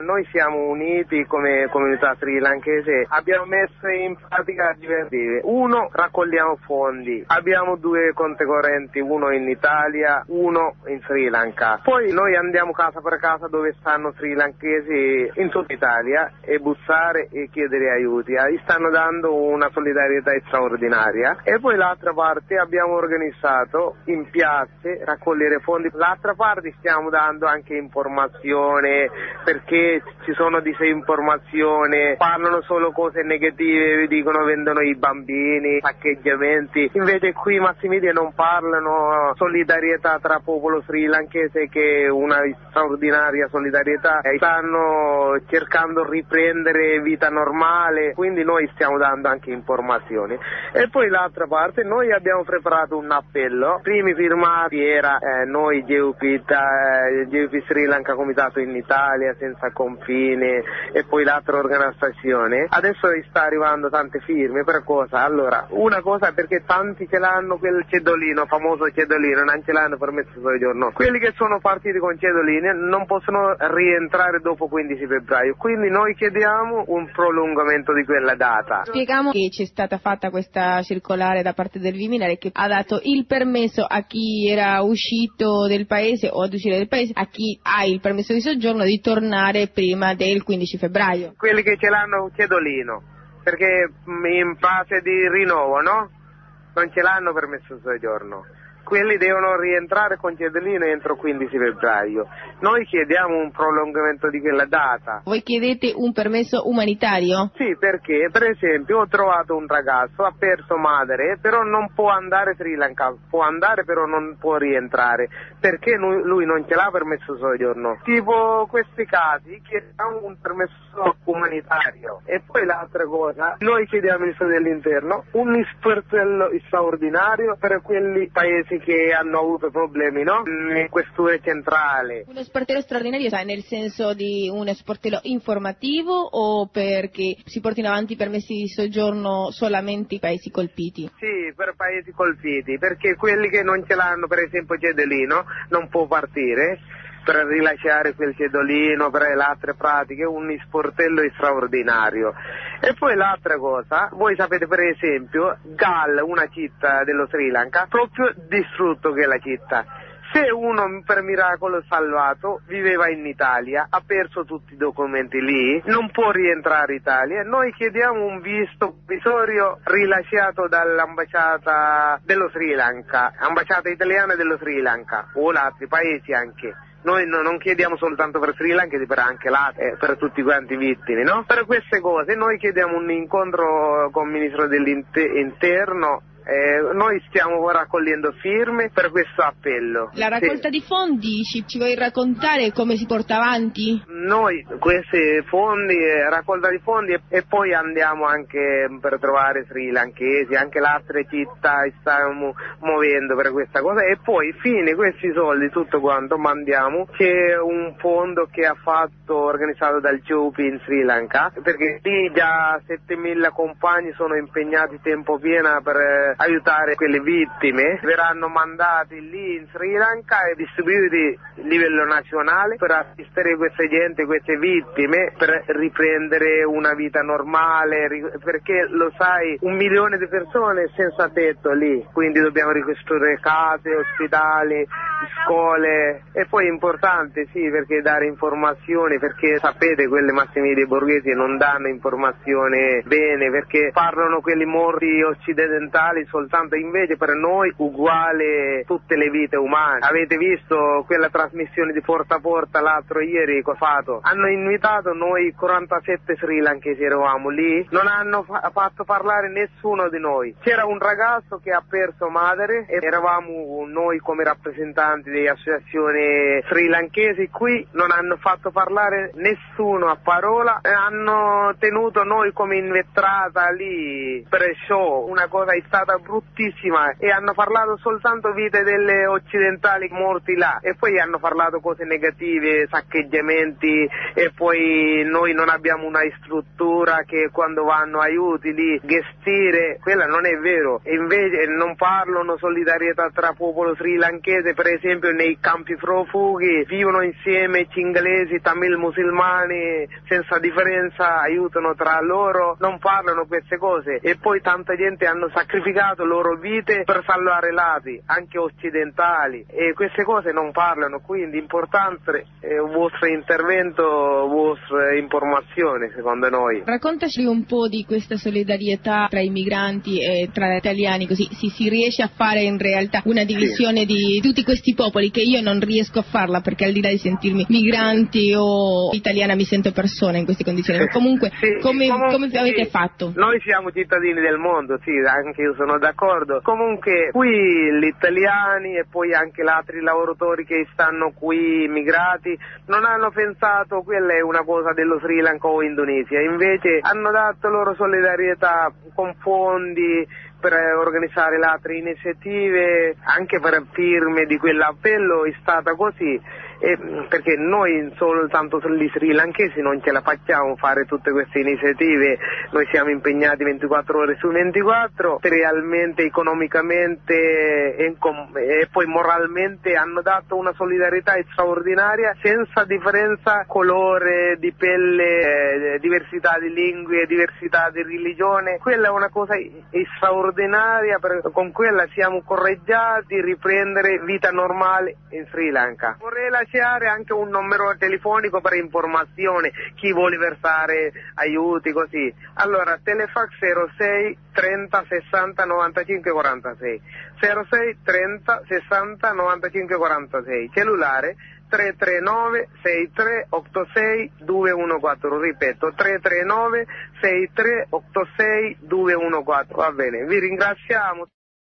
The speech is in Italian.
Noi siamo uniti come comunità srilankese, abbiamo messo in pratica diverse. Uno, raccogliamo fondi, abbiamo 2 conti correnti, uno in Italia, uno in Sri Lanka. Poi noi andiamo casa per casa dove stanno srilankesi in tutta Italia e bussare e chiedere aiuti. Stanno dando una solidarietà straordinaria. E poi l'altra parte abbiamo organizzato in piazze raccogliere fondi. L'altra parte stiamo dando anche informazione, perché ci sono disinformazione, parlano solo cose negative, dicono vendono i bambini, saccheggiamenti. Invece qui i mass media non parlano solidarietà tra popolo srilankese, che è una straordinaria solidarietà. Stanno cercando di riprendere vita normale, quindi noi stiamo dando anche informazioni. E poi l'altra parte, noi abbiamo preparato un appello. I primi firmati era noi GUP Sri Lanka Comitato in Italia Senza Confini, e poi l'altra organizzazione. Adesso sta arrivando tante firme. Per cosa? Allora, una cosa è perché tanti ce l'hanno quel cedolino, famoso cedolino, non ce l'hanno permesso di soggiorno. Quelli che sono partiti con cedolini non possono rientrare dopo 15 febbraio, quindi noi chiediamo un prolungamento di quella data. Spieghiamo che c'è stata fatta questa circolare da parte del Viminale che ha dato il permesso a chi era uscito del paese o ad uscire del paese, a chi ha il permesso di soggiorno di tornare prima del 15 febbraio. Quelli che ce l'hanno cedolino, perché in fase di rinnovo, no? Non ce l'hanno permesso di soggiorno. Quelli devono rientrare con cedolino entro 15 febbraio. Noi chiediamo un prolungamento di quella data. Voi chiedete un permesso umanitario? Sì, perché per esempio ho trovato un ragazzo, ha perso madre, però non può andare a Sri Lanka, può andare però non può rientrare, perché lui non ce l'ha permesso soggiorno. Tipo questi casi chiediamo un permesso umanitario. E poi l'altra cosa, noi chiediamo al Ministro dell'Interno un sportello straordinario per quelli paesi che hanno avuto problemi, no? In questura centrale. Uno sportello straordinario, nel senso di uno sportello informativo o perché si portino avanti i permessi di soggiorno solamente i paesi colpiti? Sì, per paesi colpiti, perché quelli che non ce l'hanno, per esempio cedolino, non può partire per rilasciare quel cedolino, per le altre pratiche, un sportello straordinario. E poi l'altra cosa, voi sapete per esempio, Gal, una città dello Sri Lanka, proprio distrutto che è la città. Se uno per miracolo salvato viveva in Italia, ha perso tutti i documenti lì, non può rientrare in Italia, noi chiediamo un visto provvisorio rilasciato dall'ambasciata dello Sri Lanka, ambasciata italiana dello Sri Lanka, o altri paesi anche. Noi non chiediamo soltanto per Sri Lanka, per anche là, per tutti quanti vittime, no? Per queste cose noi chiediamo un incontro con il Ministro dell'Interno. Noi stiamo raccogliendo firme per questo appello. La raccolta di fondi, ci vuoi raccontare come si porta avanti? Noi questi fondi, raccolta di fondi e poi andiamo anche per trovare sri lankesi, anche le altre città stiamo muovendo per questa cosa, e poi fine questi soldi tutto quanto mandiamo, c'è un fondo che ha fatto organizzato dal GUP in Sri Lanka, perché lì già 7.000 compagni sono impegnati tempo pieno per aiutare quelle vittime, verranno mandati lì in Sri Lanka e distribuiti a livello nazionale per assistere queste gente, queste vittime, per riprendere una vita normale, perché lo sai, 1 milione di persone senza tetto lì, quindi dobbiamo ricostruire case, ospedali, scuole. E poi è importante sì, perché dare informazioni, perché sapete quelle mass media borghesi non danno informazione bene, perché parlano quelli morti occidentali soltanto, invece per noi uguale tutte le vite umane. Avete visto quella trasmissione di Porta a Porta l'altro ieri che ho fatto? Hanno invitato noi 47 sri lankesi, eravamo lì, non hanno fatto parlare nessuno di noi. C'era un ragazzo che ha perso madre e eravamo noi come rappresentanti delle associazioni sri lankesi qui, non hanno fatto parlare nessuno a parola, hanno tenuto noi come invetrata lì per show, una cosa è stata bruttissima, e hanno parlato soltanto vite delle occidentali morti là, e poi hanno parlato cose negative, saccheggiamenti, e poi noi non abbiamo una struttura che quando vanno aiuti lì gestire, quella non è vero. E invece non parlano solidarietà tra popolo sri lankese, per esempio nei campi profughi vivono insieme cingalesi, tamil, musulmani, senza differenza, aiutano tra loro, non parlano queste cose, e poi tanta gente hanno sacrificato loro vite per salvare l'Api, anche occidentali, e queste cose non parlano, quindi è importante il vostro intervento, vostre informazioni, secondo noi. Raccontaci un po' di questa solidarietà tra i migranti e tra gli italiani, così si riesce a fare in realtà una divisione di tutti questi popoli, che io non riesco a farla, perché al di là di sentirmi migranti o italiana mi sento persona in queste condizioni, ma comunque come avete fatto? Noi siamo cittadini del mondo, sì, anche io sono d'accordo. Comunque qui gli italiani e poi anche gli altri lavoratori che stanno qui, immigrati, non hanno pensato quella è una cosa dello Sri Lanka o Indonesia, invece hanno dato loro solidarietà con fondi per organizzare le altre iniziative, anche per firme di quell'appello è stata così, perché noi soltanto gli sri lankesi non ce la facciamo fare tutte queste iniziative, noi siamo impegnati 24 ore su 24, realmente, economicamente e poi moralmente hanno dato una solidarietà straordinaria, senza differenza colore di pelle, diversità di lingue, diversità di religione. Quella è una cosa straordinaria, con quella siamo correggiati a riprendere vita normale in Sri Lanka. Vorrei lasciare anche un numero telefonico per informazione, chi vuole versare aiuti, così. Allora, telefax 06 30 60 95 46, 06 30 60 95 46, cellulare 339 63 86 214, ripeto 339 63 86 214, va bene, vi ringraziamo.